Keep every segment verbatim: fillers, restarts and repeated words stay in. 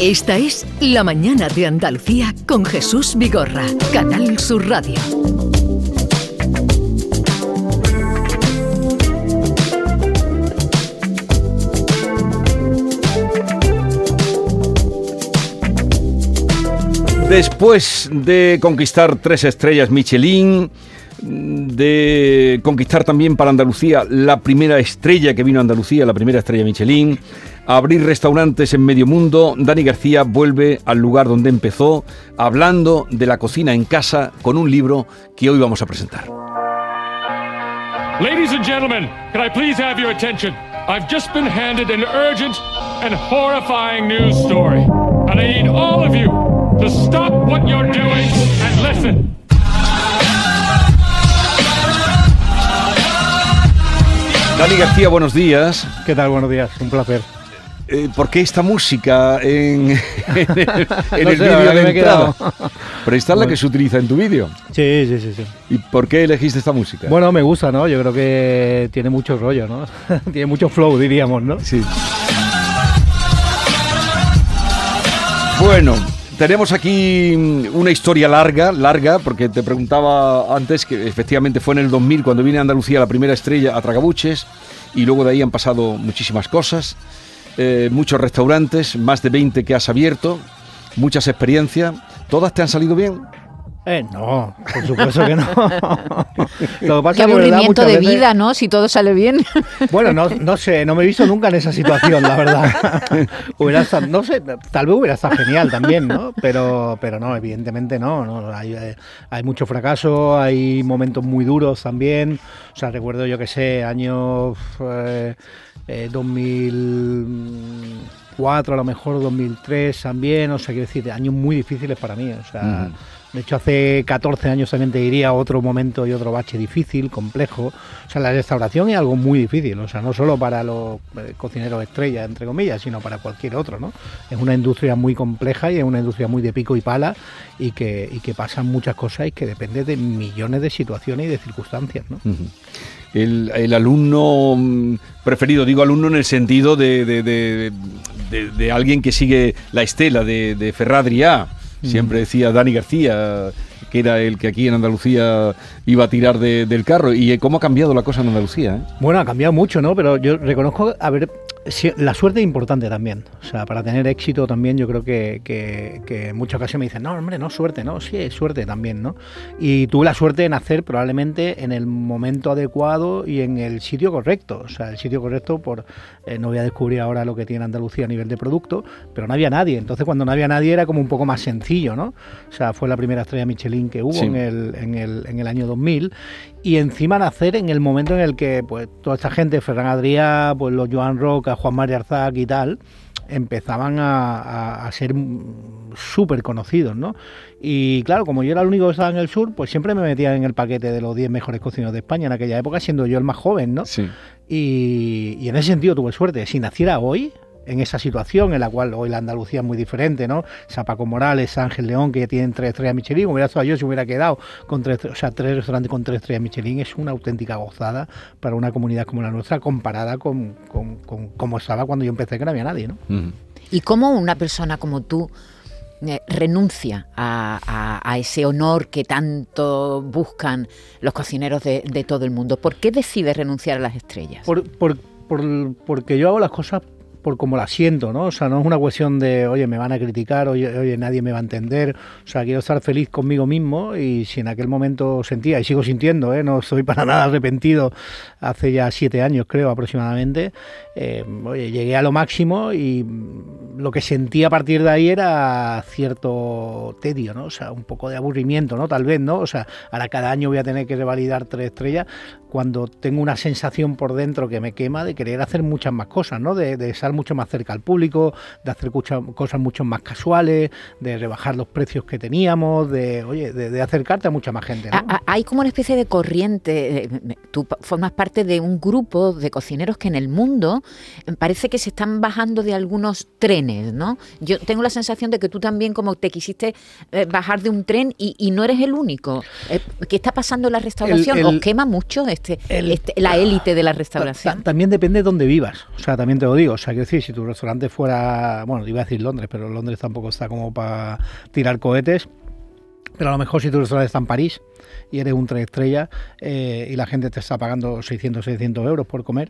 Esta es La Mañana de Andalucía con Jesús Vigorra, Canal Sur Radio. Después de conquistar tres estrellas Michelin, de conquistar también para Andalucía la primera estrella que vino a Andalucía, la primera estrella Michelin, abrir restaurantes en medio mundo, Dani García vuelve al lugar donde empezó, hablando de la cocina en casa con un libro que hoy vamos a presentar. Ladies and gentlemen, can I please have your attention? I've just been handed an urgent and horrifying news story, and I need all of you to stop what you're doing and listen. Dani García, buenos días. ¿Qué tal? Buenos días, un placer. Eh, ¿Por qué esta música en, en el, en no el sé, vídeo de me he entrada? quedado. Pero esta es la Bueno. que se utiliza en tu vídeo. Sí, sí, sí, sí. ¿Y por qué elegiste esta música? Bueno, me gusta, ¿no? Yo creo que tiene mucho rollo, ¿no? Tiene mucho flow, diríamos, ¿no? Sí. Bueno, tenemos aquí una historia larga, larga, porque te preguntaba antes que efectivamente fue en el dos mil cuando vine a Andalucía la primera estrella a Tragabuches, y luego de ahí han pasado muchísimas cosas, eh, muchos restaurantes, más de veinte que has abierto, muchas experiencias. ¿Todas te han salido bien? Eh, no, por supuesto que no. Lo que pasa Qué es que, de verdad, aburrimiento muchas de veces- vida, ¿no? Si todo sale bien. Bueno, no, no sé, no me he visto nunca en esa situación, la verdad. Hubiera estado, no sé, tal vez hubiera estado genial también, ¿no? Pero, pero no, evidentemente no. no hay, eh, hay mucho fracaso, hay momentos muy duros también. O sea, recuerdo, yo que sé, años eh, eh, dos mil cuatro, a lo mejor dos mil tres también. O sea, quiero decir, años muy difíciles para mí. O sea, Mm. de hecho, hace catorce años también te diría otro momento y otro bache difícil, complejo. O sea, la restauración es algo muy difícil, o sea, no solo para los eh, cocineros estrellas, entre comillas, sino para cualquier otro, ¿no? Es una industria muy compleja y es una industria muy de pico y pala y que, y que pasan muchas cosas y que depende de millones de situaciones y de circunstancias, ¿no? Uh-huh. El, el alumno mm, preferido, digo alumno en el sentido de, de, de, de, de alguien que sigue la estela de, de Ferradrià. Siempre decía Dani García, que era el que aquí en Andalucía iba a tirar de, del carro. ¿Y cómo ha cambiado la cosa en Andalucía? ¿eh? Bueno, ha cambiado mucho, ¿no? Pero yo reconozco, a ver, si- la suerte es importante también. O sea, para tener éxito también yo creo que, que, que en muchas ocasiones me dicen, no, hombre, no, suerte, no, sí, es suerte también, ¿no? Y tuve la suerte de nacer probablemente en el momento adecuado y en el sitio correcto. O sea, el sitio correcto por, eh, no voy a descubrir ahora lo que tiene Andalucía a nivel de producto, pero no había nadie. Entonces cuando no había nadie era como un poco más sencillo, ¿no? O sea, fue la primera estrella Michelin que hubo Sí. en, el, en, el, en el año dos mil. Y encima nacer en el momento en el que pues toda esta gente, Ferran Adrià, pues los Joan Roca, Juan Mari Arzac y tal, empezaban a, a, a ser súper conocidos, ¿no? Y claro, como yo era el único que estaba en el sur, pues siempre me metía en el paquete de los diez mejores cocineros de España en aquella época, siendo yo el más joven, ¿no? Sí. Y, y en ese sentido tuve suerte. Si naciera hoy, en esa situación en la cual hoy la Andalucía es muy diferente, ¿no? Esa Paco Morales, Ángel León, que ya tienen tres estrellas Michelin, hubiera estado yo si hubiera quedado con tres, o sea, tres restaurantes con tres estrellas Michelin, es una auténtica gozada para una comunidad como la nuestra, comparada con, con, con cómo estaba cuando yo empecé, que no había nadie, ¿no? Uh-huh. ¿Y cómo una persona como tú eh, renuncia a, a- a ese honor que tanto buscan los cocineros de, de todo el mundo? ¿Por qué decides renunciar a las estrellas? Por, por, por, porque yo hago las cosas por como las siento, ¿no? O sea, no es una cuestión de, oye, me van a criticar, oye, oye, nadie me va a entender. O sea, quiero estar feliz conmigo mismo y si en aquel momento sentía, y sigo sintiendo, ¿eh? No estoy para nada arrepentido, hace ya siete años creo aproximadamente, eh, oye, llegué a lo máximo y lo que sentí a partir de ahí era cierto tedio, ¿no? O sea, un poco de aburrimiento, ¿no? Tal vez, ¿no? O sea, ahora cada año voy a tener que revalidar tres estrellas cuando tengo una sensación por dentro que me quema de querer hacer muchas más cosas, ¿no? De, de estar mucho más cerca al público, de hacer muchas cosas mucho más casuales, de rebajar los precios que teníamos, de, oye, de, de acercarte a mucha más gente, ¿no? A- a- Hay como una especie de corriente. eh, Tú pa- formas parte de un grupo de cocineros que en el mundo eh, parece que se están bajando de algunos trenes, ¿no? Yo tengo la sensación de que tú también como te quisiste eh, bajar de un tren y, y no eres el único. Eh, ¿Qué está pasando en la restauración? El- el- ¿Os quema mucho este, el- este- la élite de la Ta- restauración? También depende de dónde vivas, o sea, también te lo digo, o sea, quiero decir, si tu restaurante fuera, bueno, iba a decir Londres, pero Londres tampoco está como para tirar cohetes. Pero a lo mejor si tu restaurante está en París y eres un tres estrellas eh, y la gente te está pagando seiscientos, setecientos euros por comer,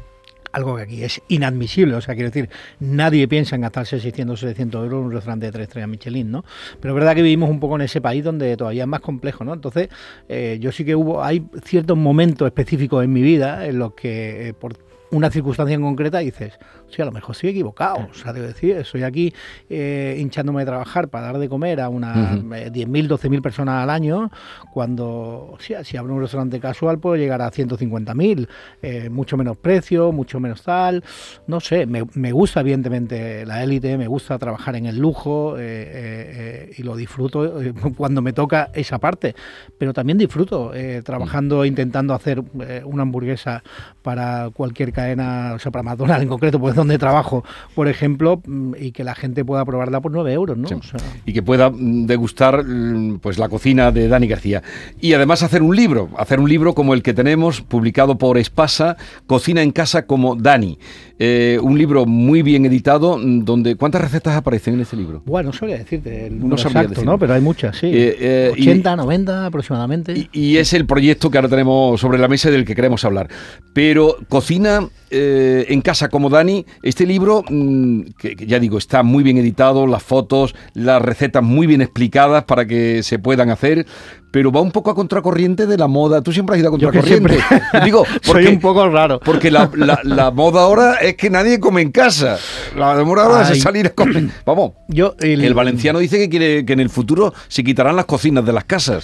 algo que aquí es inadmisible, o sea, quiero decir, nadie piensa en gastarse seiscientos, setecientos euros en un restaurante de tres estrellas Michelin, ¿no? Pero es verdad que vivimos un poco en ese país donde todavía es más complejo, ¿no? Entonces, eh, yo sí que hubo, hay ciertos momentos específicos en mi vida en los que, eh, por una circunstancia en concreta, dices, o sea, a lo mejor estoy equivocado, o sea, debo decir, estoy aquí eh, hinchándome de trabajar para dar de comer a unas uh-huh. eh, diez mil, doce mil personas al año, cuando, o sea, si abro un restaurante casual puedo llegar a ciento cincuenta mil, eh, mucho menos precio, mucho menos tal, no sé, me, me gusta evidentemente la élite, me gusta trabajar en el lujo eh, eh, eh, y lo disfruto eh, cuando me toca esa parte, pero también disfruto eh, trabajando, intentando hacer eh, una hamburguesa para cualquier cadena, o sea, para McDonald's en concreto, pues donde trabajo, por ejemplo, y que la gente pueda probarla por nueve euros, ¿no? Sí. O sea, y que pueda degustar pues la cocina de Dani García. Y además hacer un libro, hacer un libro como el que tenemos, publicado por Espasa, Cocina en casa como Dani. Eh, un libro muy bien editado, donde ¿cuántas recetas aparecen en ese libro? Bueno, no sabría decirte el número no sabría exacto, decirlo. ¿no? Pero hay muchas, sí. Eh, eh, ochenta, y, noventa aproximadamente. Y, y es el proyecto que ahora tenemos sobre la mesa del que queremos hablar. Pero Cocina eh, en casa como Dani, este libro, mmm, que, que ya digo, está muy bien editado, las fotos, las recetas muy bien explicadas para que se puedan hacer, pero va un poco a contracorriente de la moda. Tú siempre has ido a contracorriente. Yo que siempre digo, porque, soy un poco raro. Porque la, la, la moda ahora es que nadie come en casa. La moda ahora Ay. es salir a comer. Vamos, Yo, el, el valenciano dice que quiere que en el futuro se quitarán las cocinas de las casas.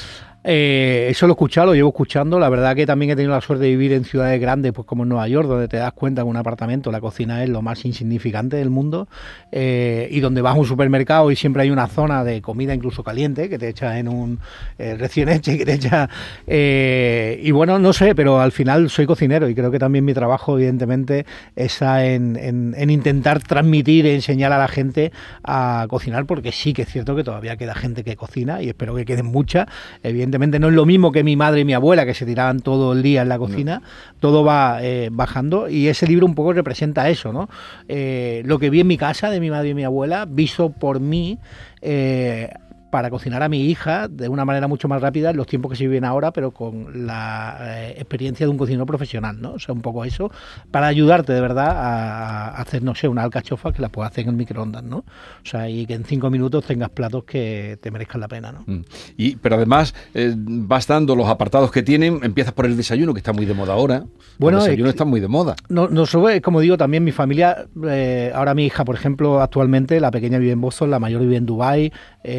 Eh, eso lo he escuchado, lo llevo escuchando. La verdad que también he tenido la suerte de vivir en ciudades grandes, pues como en Nueva York, donde te das cuenta que un apartamento, la cocina es lo más insignificante del mundo, eh, y donde vas a un supermercado y siempre hay una zona de comida incluso caliente que te echas en un eh, recién hecho y que te echas... Eh, y bueno, no sé, pero al final soy cocinero y creo que también mi trabajo evidentemente está en, en, en intentar transmitir e enseñar a la gente a cocinar, porque sí que es cierto que todavía queda gente que cocina y espero que queden muchas, evidentemente. No es lo mismo que mi madre y mi abuela, que se tiraban todo el día en la cocina, no. Todo va eh, bajando, y ese libro un poco representa eso, ¿no? Eh, lo que vi en mi casa de mi madre y mi abuela, visto por mí, eh, para cocinar a mi hija de una manera mucho más rápida en los tiempos que se viven ahora, pero con la eh, experiencia de un cocinero profesional, ¿no? O sea, un poco eso, para ayudarte de verdad a, a hacer, no sé, una alcachofa que la puedas hacer en el microondas, ¿no? O sea, y que en cinco minutos tengas platos que te merezcan la pena, ¿no? Mm. Y, pero además, eh, vas dando los apartados que tienen, empiezas por el desayuno, que está muy de moda ahora. Bueno, el desayuno eh, está muy de moda. No, no sube, como digo, también mi familia, eh, ahora mi hija, por ejemplo, actualmente, la pequeña vive en Boston, la mayor vive en Dubái,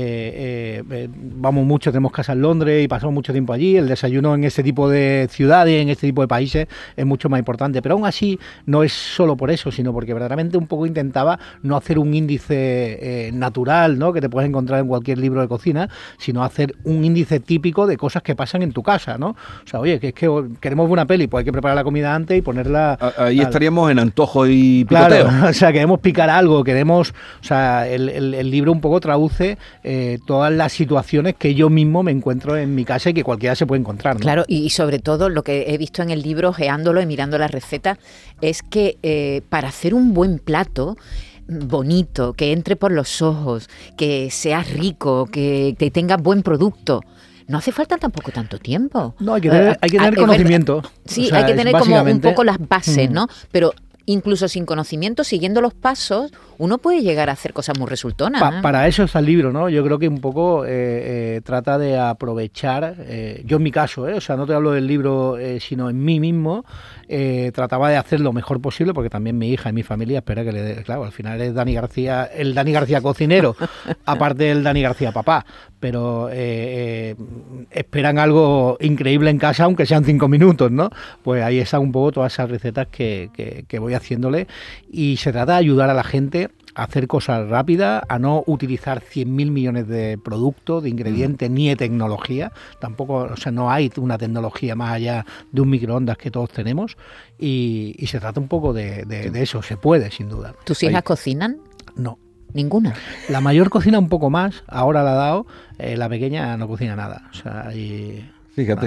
eh, eh, vamos mucho, tenemos casa en Londres y pasamos mucho tiempo allí. El desayuno en este tipo de ciudades, en este tipo de países, es mucho más importante, pero aún así no es solo por eso, sino porque verdaderamente un poco intentaba no hacer un índice eh, natural, ¿no?, que te puedes encontrar en cualquier libro de cocina, sino hacer un índice típico de cosas que pasan en tu casa, ¿no? O sea, oye, que es que queremos ver una peli, pues hay que preparar la comida antes y ponerla... Ahí tal. Estaríamos en antojo y picoteo. Claro, o sea, queremos picar algo, queremos... O sea, el, el, el libro un poco traduce eh, todas las situaciones que yo mismo me encuentro en mi casa y que cualquiera se puede encontrar, ¿no? Claro, y sobre todo lo que he visto en el libro, ojeándolo y mirando la receta, es que eh, para hacer un buen plato bonito, que entre por los ojos, que sea rico, que, que tenga buen producto, no hace falta tampoco tanto tiempo. No, hay que tener, uh, hay que tener uh, conocimiento. Sí, o sea, hay que tener como un poco las bases, mm. ¿no? Pero incluso sin conocimiento, siguiendo los pasos, uno puede llegar a hacer cosas muy resultonas. Pa, ¿eh? Para eso está el libro, ¿no? Yo creo que un poco eh, eh, trata de aprovechar, eh, yo en mi caso, ¿eh? O sea, no te hablo del libro, eh, sino en mí mismo, eh, trataba de hacer lo mejor posible, porque también mi hija y mi familia espera que le dé, claro, al final es Dani García, el Dani García cocinero, aparte del Dani García papá, pero eh, eh, esperan algo increíble en casa, aunque sean cinco minutos, ¿no? Pues ahí están un poco todas esas recetas que, que, que voy haciéndole, y se trata de ayudar a la gente a hacer cosas rápidas, a no utilizar cien mil millones de productos, de ingredientes, mm. ni de tecnología. Tampoco, o sea, no hay una tecnología más allá de un microondas que todos tenemos, y, y se trata un poco de, de, de eso, se puede, sin duda. ¿Tus hijas Ahí. cocinan? No. ¿Ninguna? La mayor cocina un poco más, ahora la ha dado, eh, la pequeña no cocina nada. O sea, y Fíjate. Nada.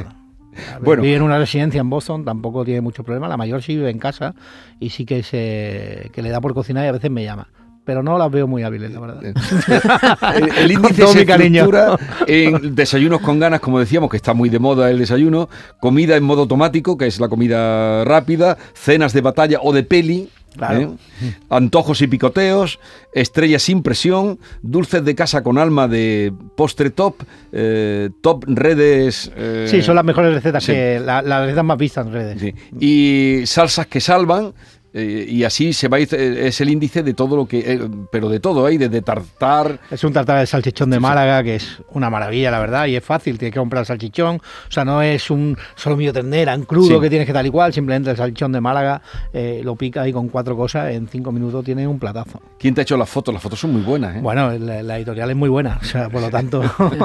Bueno. Vive en una residencia en Boston, tampoco tiene mucho problema. La mayor sí vive en casa y sí que se que le da por cocinar y a veces me llama. Pero no las veo muy hábiles, la verdad. el, el índice se estructura en desayunos con ganas, como decíamos, que está muy de moda el desayuno, comida en modo automático, que es la comida rápida, cenas de batalla o de peli, claro. ¿eh? Antojos y picoteos, estrellas sin presión, dulces de casa con alma de postre top, eh, top redes... Eh, sí, son las mejores recetas, sí. que la, las recetas más vistas en redes. Sí. Y salsas que salvan... Eh, y así se va a ir, eh, es el índice de todo lo que, eh, pero de todo, ¿eh? Desde tartar. Es un tartar de salchichón de Málaga, que es una maravilla, la verdad, y es fácil, tienes que comprar salchichón, o sea, no es un solomillo ternera, en crudo, sí. que tienes que tal y cual, simplemente el salchichón de Málaga, eh, lo picas y con cuatro cosas, en cinco minutos tienes un platazo. ¿Quién te ha hecho las fotos? Las fotos son muy buenas, ¿eh? Bueno, la, la editorial es muy buena, o sea, por lo tanto...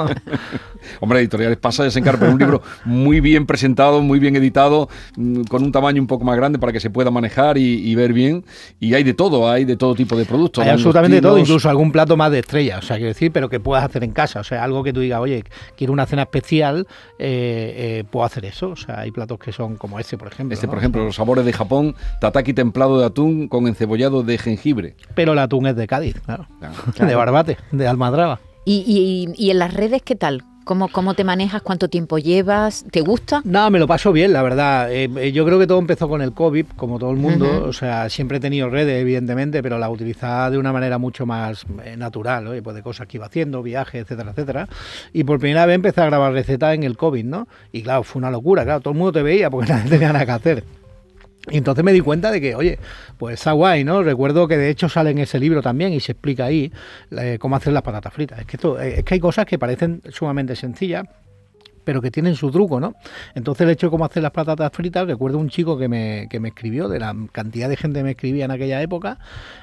Hombre, Editoriales Pasa ya se encarga por un libro muy bien presentado, muy bien editado, con un tamaño un poco más grande para que se pueda manejar y, y ver bien. Y hay de todo, hay de todo tipo de productos. Hay absolutamente de todo, incluso algún plato más de estrella, o sea, quiero decir, pero que puedas hacer en casa, o sea, algo que tú digas, oye, quiero una cena especial, eh, eh, puedo hacer eso, o sea, hay platos que son como este, por ejemplo. Este, ¿no? por ejemplo, los sabores de Japón, tataki templado de atún con encebollado de jengibre. Pero el atún es de Cádiz, claro, claro. de Barbate, de Almadraba. ¿Y, y, y en las redes qué tal? ¿Cómo, ¿Cómo te manejas? ¿Cuánto tiempo llevas? ¿Te gusta? No, me lo paso bien, la verdad. Eh, yo creo que todo empezó con el COVID, como todo el mundo. Uh-huh. O sea, siempre he tenido redes, evidentemente, pero la utilizaba de una manera mucho más eh, natural, ¿no? Pues de cosas que iba haciendo, viajes, etcétera, etcétera. Y por primera vez empecé a grabar recetas en el COVID, ¿no? Y claro, fue una locura, claro, todo el mundo te veía porque nadie tenía nada que hacer. Y entonces me di cuenta de que, oye, pues está guay, ¿no? Recuerdo que de hecho sale en ese libro también y se explica ahí eh, cómo hacer las patatas fritas. Es que, esto, eh, es que hay cosas que parecen sumamente sencillas, pero que tienen su truco, ¿no? Entonces el hecho de cómo hacer las patatas fritas, recuerdo un chico que me, que me escribió, de la cantidad de gente que me escribía en aquella época,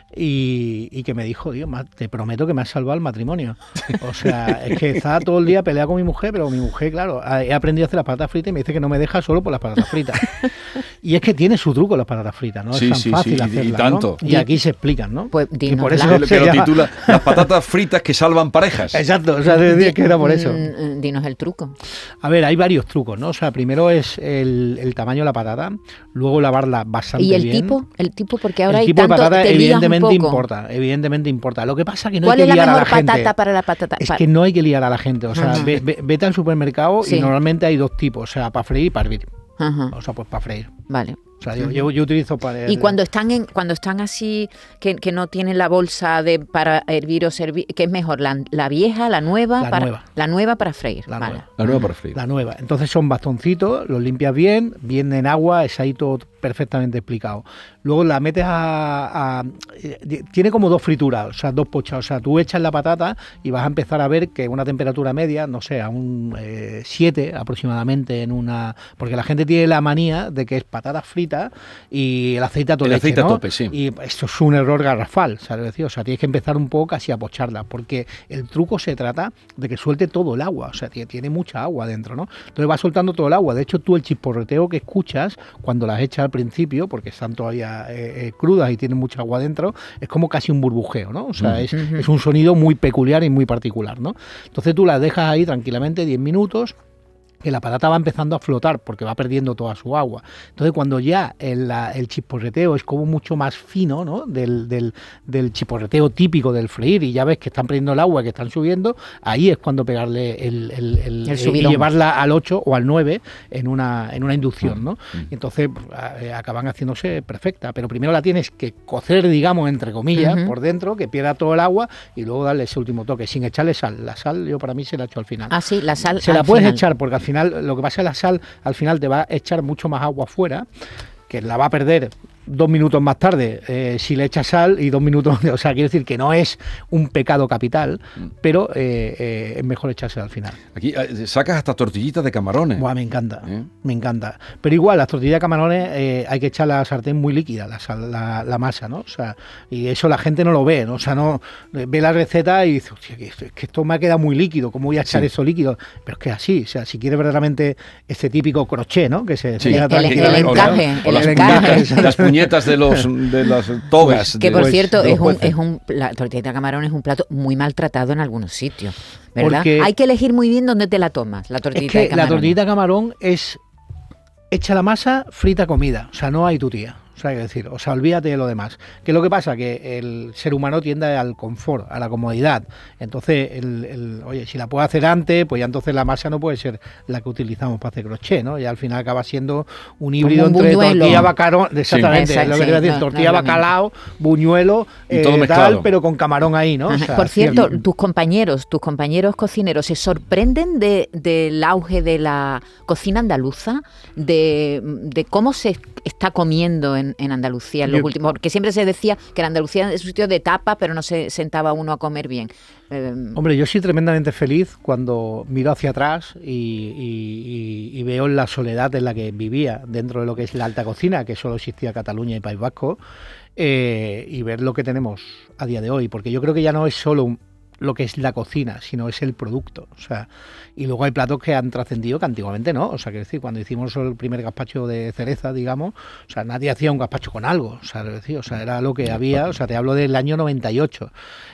y, y que me dijo, Dios, te prometo que me has salvado el matrimonio. O sea, es que estaba todo el día peleado con mi mujer, pero mi mujer, claro, he aprendido a hacer las patatas fritas y me dice que no me deja solo por las patatas fritas. Y es que tiene su truco las patatas fritas, ¿no? Sí, es tan sí, fácil sí, hacerlas, y tanto. ¿no? Y aquí se explican, ¿no? Pues y por eso pero, pero titula las patatas fritas que salvan parejas. Exacto, o sea, decía que era por eso. Dinos el truco. A ver, hay varios trucos, ¿no? O sea, primero es el, el tamaño de la patata, luego lavarla bastante bien. ¿Y el bien. tipo? El tipo, porque ahora el hay tipo tanto, de patata te evidentemente un poco. importa, evidentemente importa. Lo que pasa es que no ¿Cuál hay que es la liar a mejor la gente. patata para la patata? Es que no hay que liar a la gente, o sea, uh-huh. ve, ve, vete al supermercado sí. y normalmente hay dos tipos, o sea, para freír y para hervir. Uh-huh. O sea, pues para freír. Vale. O sea, yo, yo, yo utilizo para... Y cuando están en, cuando están así, que, que no tienen la bolsa de para hervir o servir, ¿qué es mejor? ¿La, la vieja, la nueva? La para, nueva. La nueva para freír. La vale. nueva. La nueva para freír. La nueva. Entonces son bastoncitos, los limpias bien, bien en agua, es ahí todo perfectamente explicado. Luego la metes a, a... Tiene como dos frituras, o sea, dos pochas. O sea, tú echas la patata y vas a empezar a ver que una temperatura media, no sé, a un siete eh, aproximadamente en una... Porque la gente tiene la manía de que es patatas fritas y el aceite a tope. El aceite ¿no? a tope, sí. Y esto es un error garrafal, ¿sabes? O sea, tienes que empezar un poco casi a pocharla, porque el truco se trata de que suelte todo el agua, o sea, tiene, tiene mucha agua dentro, ¿no? Entonces va soltando todo el agua. De hecho, tú el chisporreteo que escuchas cuando las echas al principio, porque están todavía eh, eh, crudas y tienen mucha agua dentro, es como casi un burbujeo, ¿no? O sea, es, uh-huh. es un sonido muy peculiar y muy particular, ¿no? Entonces tú las dejas ahí tranquilamente diez minutos, que la patata va empezando a flotar porque va perdiendo toda su agua. Entonces, cuando ya el, la, el chisporreteo es como mucho más fino, ¿no? Del, del, del chisporreteo típico del freír, y ya ves que están perdiendo el agua, que están subiendo, ahí es cuando pegarle el, el, el, el y llevarla al ocho o al nueve en una, en una inducción, ¿no? Y entonces eh, acaban haciéndose perfecta, pero primero la tienes que cocer, digamos, entre comillas, uh-huh. por dentro, que pierda todo el agua, y luego darle ese último toque, sin echarle sal. La sal, yo para mí se la echo al final. Ah, sí, la sal Se la puedes final. echar, porque al final Final, lo que pasa es que la sal al final te va a echar mucho más agua fuera, que la va a perder dos minutos más tarde eh, si le echas sal y dos minutos, o sea, quiero decir que no es un pecado capital, pero eh, eh, es mejor echarse al final. Aquí eh, sacas hasta tortillitas de camarones. Buah, me encanta, ¿Eh? me encanta. Pero igual, las tortillas de camarones eh, hay que echar la sartén muy líquida, la, la, la masa, ¿no? O sea, y eso la gente no lo ve, ¿no? O sea, no ve la receta y dice, hostia, que esto, que esto me ha quedado muy líquido, ¿cómo voy a echar sí. eso líquido? Pero es que así, o sea, si quieres verdaderamente este típico crochet, ¿no? Que se, sí. se el, el, el, el encaje, o, o las, encaje. las puñetas de los de las togas. Que de, por pues, cierto, es un, es un, la tortilla de camarón es un plato muy maltratado en algunos sitios, ¿verdad? Porque hay que elegir muy bien dónde te la tomas, la tortilla es que de camarón. La tortilla de camarón es echa la masa, frita comida, o sea, no hay tutía. O sea, hay que decir, o sea, olvídate de lo demás. ¿Qué es lo que pasa? Que el ser humano tiende al confort, a la comodidad. Entonces, el, el, oye, si la puedo hacer antes, pues ya entonces la masa no puede ser la que utilizamos para hacer crochet, ¿no? Y al final acaba siendo un híbrido un entre buñuelo. tortilla bacalao, exactamente, Sí. es lo que Sí, te iba a decir, no, tortilla no es lo bacalao, buñuelo, Y todo eh, mezclado. tal, pero con camarón ahí, ¿no? O sea, Por cierto, sí, tus compañeros, tus compañeros cocineros, ¿se sorprenden de, del auge de la cocina andaluza? De, de cómo se está comiendo en, en Andalucía en los Yo- últimos... Porque siempre se decía que la Andalucía es un sitio de tapa, pero no se sentaba uno a comer bien. Eh, Hombre, yo soy tremendamente feliz cuando miro hacia atrás y, y- y- y veo la soledad en la que vivía dentro de lo que es la alta cocina, que solo existía Cataluña y País Vasco, eh, y ver lo que tenemos a día de hoy, porque yo creo que ya no es solo un- lo que es la cocina, sino es el producto. O sea, y luego hay platos que han trascendido que antiguamente no. O sea, que decir, cuando hicimos el primer gazpacho de cereza, digamos, o sea, nadie hacía un gazpacho con algo. O sea, decir, o sea, era lo que había. O sea, te hablo del año noventa y ocho.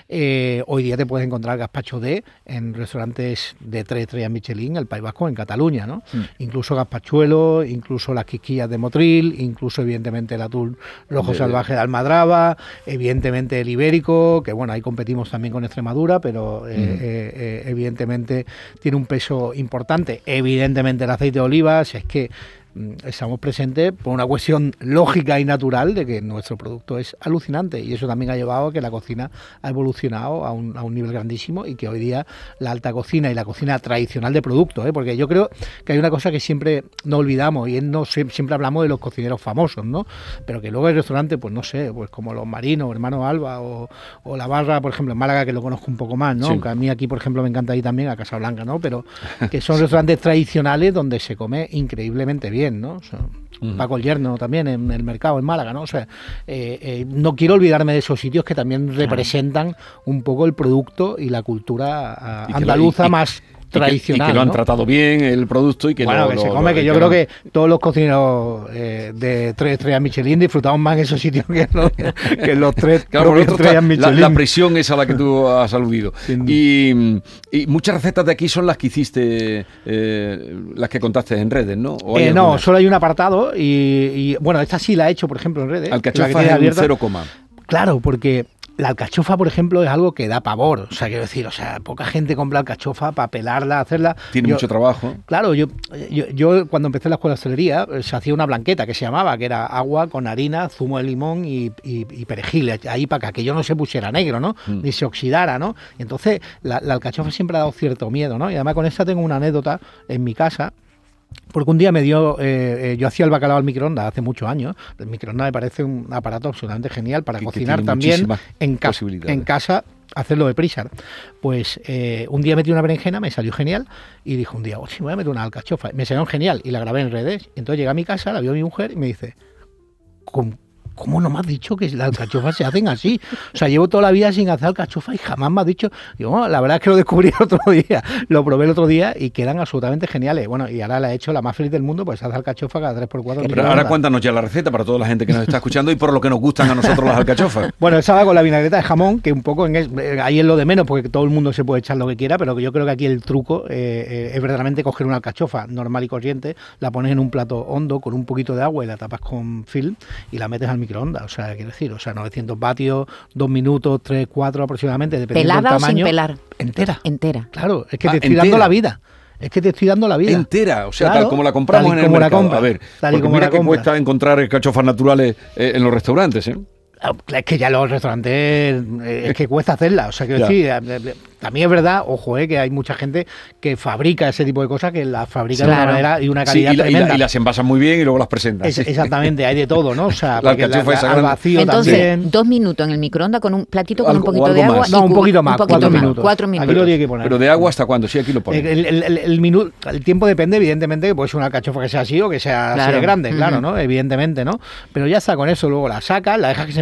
Eh, hoy día te puedes encontrar gazpacho de en restaurantes de tres estrellas Michelin, el País Vasco, en Cataluña, ¿no? Mm. Incluso gazpachuelo, incluso las quisquillas de Motril, incluso evidentemente el atún rojo De- salvaje de Almadraba, evidentemente el ibérico, que bueno, ahí competimos también con Extremadura, pero eh, Mm. eh, eh, evidentemente tiene un peso importante. Evidentemente el aceite de oliva, si es que mm, estamos presentes por una cuestión lógica y natural de que nuestro producto es alucinante, y eso también ha llevado a que la cocina ha evolucionado a un, a un nivel grandísimo, y que hoy día la alta cocina y la cocina tradicional de producto, ¿eh? Porque yo creo que hay una cosa que siempre no olvidamos, y es no sie- siempre hablamos de los cocineros famosos, ¿no? Pero que luego hay restaurantes, pues no sé, pues como Los Marinos, Hermanos Alba o, o La Barra, por ejemplo, en Málaga, que lo conozco un poco más, ¿no? Sí. Aunque a mí aquí, por ejemplo, me encanta ir también a Casablanca, ¿no? Pero que son restaurantes tradicionales donde se come increíblemente bien, ¿no? O sea, Ujú. Paco el Yerno también en el mercado en Málaga, ¿no? O sea, eh, eh, no quiero olvidarme de esos sitios que también representan un poco el producto y la cultura ah, Y que lo- andaluza y- y- más Y que, tradicional. y que lo han ¿no? tratado bien el producto y que bueno, lo, que lo- se come, lo- que yo lo- creo que todos los cocineros eh, de tres estrellas Michelin disfrutamos más en esos sitios que en los, que en los tres Claro, por propias otro estrellas está la, Michelin. la presión es a la que tú has aludido. Sin duda. Y, y muchas recetas de aquí son las que hiciste, eh, las que contaste en redes, ¿no? ¿O hay Eh, no, algunas? solo hay un apartado y, y, bueno, esta sí la he hecho, por ejemplo, en redes. la que Alcachofa tiene es un abierta. cero coma. Claro, porque la alcachofa, por ejemplo, es algo que da pavor. O sea, quiero decir, o sea, poca gente compra alcachofa para pelarla, hacerla. Tiene Yo- mucho trabajo. Claro, yo, yo, yo cuando empecé la escuela de hostelería eh, se hacía una blanqueta que se llamaba, que era agua con harina, zumo de limón y, y- y perejil, ahí para que aquello no se pusiera negro, ¿no? Mm. Ni se oxidara, ¿no? Y entonces la, la alcachofa siempre ha dado cierto miedo, ¿no? Y además con esta tengo una anécdota en mi casa. Porque un día me dio, eh, eh, yo hacía el bacalao al microondas hace muchos años. El microondas me parece un aparato absolutamente genial para Que- que cocinar tiene también muchísimas en, ca- posibilidades. en casa, hacerlo deprisa. Pues eh, un día metí una berenjena, me salió genial, y dije un día, oh, sí, me voy a meter una alcachofa. Me salió genial y la grabé en redes. Entonces llegué a mi casa, la vio mi mujer y me dice, ¿cómo, cómo no me has dicho que las alcachofas se hacen así? O sea, llevo toda la vida sin hacer alcachofa y jamás me has dicho. Digo, "Oh, la verdad es que lo descubrí el otro día, lo probé el otro día y quedan absolutamente geniales. Bueno, y ahora la he hecho la más feliz del mundo, pues hace alcachofa cada tres por cuatro. en Pero microondas. ahora cuéntanos ya la receta para toda la gente que nos está escuchando y por lo que nos gustan a nosotros las alcachofas. Bueno, esa va con la vinagreta de jamón, que un poco en es- eh, ahí es lo de menos, porque todo el mundo se puede echar lo que quiera, pero que yo creo que aquí el truco eh, eh, es verdaderamente coger una alcachofa normal y corriente, la pones en un plato hondo con un poquito de agua y la tapas con film y la metes al microondas. O sea, quiero decir, o sea, novecientos vatios, dos minutos, tres, cuatro aproximadamente, dependiendo ¿Pelada del o sin tamaño. pelar? Entera. Entera. Claro, es que Ah, te estoy entera. dando la vida. Es que te estoy dando la vida. Entera, o sea, Claro, tal como la compramos tal y en el como la mercado. compras, A ver, tal y porque como mira la que compras. cuesta encontrar alcachofas naturales eh, en los restaurantes, ¿eh? Es que ya los restaurantes eh, es que cuesta hacerla, o sea, quiero Ya. decir, eh, eh, también es verdad, ojo, eh, que hay mucha gente que fabrica ese tipo de cosas, que las fabrica de Claro. una manera y una Sí, calidad y, la- y la- tremenda. y las envasan muy bien y luego las presentan. Es- sí. exactamente, hay de todo, ¿no? O sea, La porque alcachofa esa al grande. vacío Entonces, también. dos minutos en el microondas con un platito con Algo- un o poquito algo de agua. más. y No, un cu- poquito más, poquito cuatro más, minutos. Cuatro Aquí minutos. lo tiene que poner. Pero de agua hasta cuándo, sí, aquí lo ponen. El, el, el, el minu- el tiempo depende, evidentemente, que puede ser una alcachofa que sea así o que sea así Claro. de grande, claro, Ujú. ¿no? Evidentemente, ¿no? Pero ya está con eso, luego la sacas, la dejas que se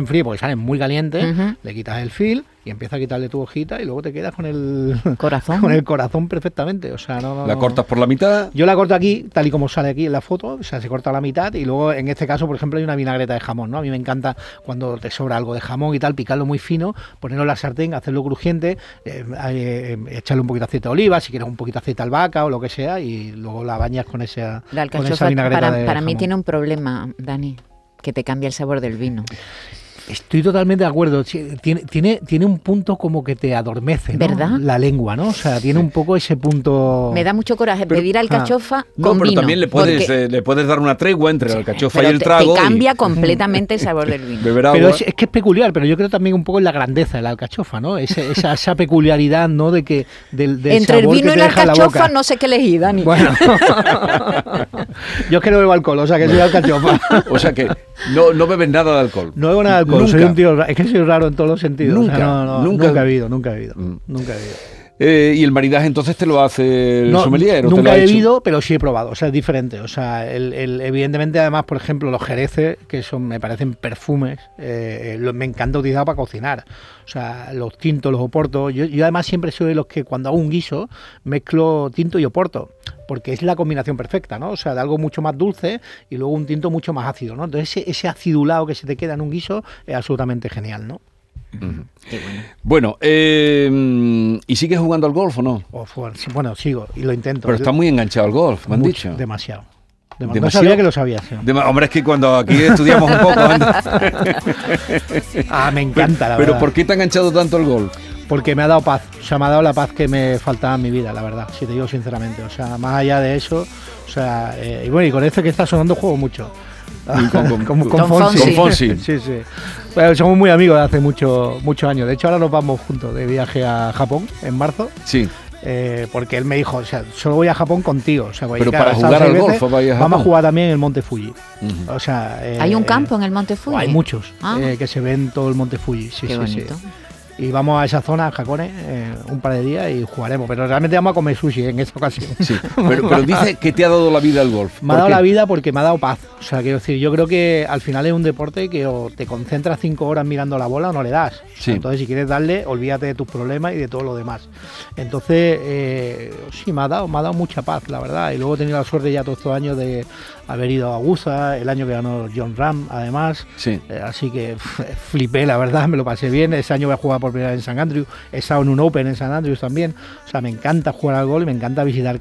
salen fríos porque salen muy calientes, Ujú. le quitas el fil y empiezas a quitarle tu hojita y luego te quedas con el Corazón. con el corazón perfectamente. O sea, no, no, La no. cortas por la mitad. Yo la corto aquí, tal y como sale aquí en la foto, o sea, se corta a la mitad y luego en este caso, por ejemplo, hay una vinagreta de jamón, ¿no? A mí me encanta cuando te sobra algo de jamón y tal, picarlo muy fino, ponerlo en la sartén, hacerlo crujiente, eh, eh, echarle un poquito de aceite de oliva, si quieres un poquito de aceite de albahaca o lo que sea, y luego la bañas con esa, La con esa alcachofa vinagreta para, de para mí jamón. tiene un problema, Dani, que te cambia el sabor del vino. Estoy totalmente de acuerdo. Sí, Tiene, tiene, tiene un punto como que te adormece, ¿no? ¿Verdad? La lengua, ¿no? O sea, tiene un poco ese punto... Me da mucho coraje Pero- pedir alcachofa No, con pero vino. también le puedes, porque- eh, le puedes dar una tregua entre la alcachofa y pero el te- trago. Te cambia y completamente el sabor del vino. beber agua. Pero es, es que es peculiar, pero yo creo también un poco en la grandeza de la alcachofa, ¿no? Ese- esa, esa peculiaridad, ¿no? De que del, del Entre el sabor vino que y te la deja en alcachofa boca. no sé qué elegí, Dani. Bueno, yo es que no bebo alcohol, o sea que soy alcachofa. O sea que no, no bebes nada de alcohol. No bebo nada de alcohol, Nunca. soy un tío, ra- es que soy raro en todos los sentidos. Nunca, o sea, no, no, nunca. nunca he bebido, nunca he bebido, Mm. nunca he bebido. Eh, y el maridaje entonces te lo hace el No, sommelier. ¿o te lo nunca ha he hecho? bebido, pero sí he probado, o sea, es diferente. O sea, el, el- evidentemente, además, por ejemplo, los jereces, que son, me parecen perfumes, eh, lo- me encanta utilizar para cocinar. O sea, los tintos, los oportos. Yo, yo además siempre soy de los que cuando hago un guiso mezclo tinto y oporto, porque es la combinación perfecta, ¿no? O sea, de algo mucho más dulce y luego un tinto mucho más ácido, ¿no? Entonces ese, ese acidulado que se te queda en un guiso es absolutamente genial, ¿no? Qué bueno. Bueno, eh, ¿y sigues jugando al golf o no? O fu- sí, bueno, sigo y lo intento. Pero está muy enganchado al golf, me han Mucho, dicho. Demasiado. Dema- No ¿Demasiado? sabía que lo sabías. sí. De- hombre, es que cuando aquí estudiamos un poco. anda. Ah, me encanta, la Pero verdad. ¿por qué te ha enganchado tanto el golf? Porque me ha dado paz, o sea, me ha dado la paz que me faltaba en mi vida, la verdad, si te digo sinceramente. O sea, más allá de eso, o sea, eh, y bueno, y con este que está sonando juego mucho. Y con- con- Como con Fonsi. Con Fonsi. Sí, sí. Bueno, somos muy amigos de hace mucho, muchos años. De hecho, ahora nos vamos juntos de viaje a Japón en marzo. Sí. eh, porque él me dijo, o sea, solo voy a Japón contigo. O sea, voy a Pero ir cada para seis jugar al veces, golf, ¿o vais a vamos a Japón? jugar también en el Monte Fuji. Ujú. O sea, eh, ¿Hay un campo en el Monte Fuji? Hay muchos Ah. eh, que se ven todo el Monte Fuji. Sí, Qué sí, bonito. sí. Y vamos a esa zona, a Hakone, eh, un par de días y jugaremos. Pero realmente vamos a comer sushi en esta ocasión. Sí. Pero, pero dice que te ha dado la vida el golf. Me ha ¿Por dado qué? la vida porque me ha dado paz. O sea, quiero decir, yo creo que al final es un deporte que o te concentras cinco horas mirando la bola o no le das. O sea, Sí. entonces, si quieres darle, olvídate de tus problemas y de todo lo demás. Entonces, eh, sí, me ha dado, me ha dado mucha paz, la verdad. Y luego he tenido la suerte ya todos estos años de haber ido a Augusta, el año que ganó John Ram, además. Sí. Eh, así que pf, flipé, la verdad, me lo pasé bien. Ese año voy a jugar por primera vez en San Andrews. He estado en un Open en San Andrews también. O sea, me encanta jugar al golf y me encanta visitar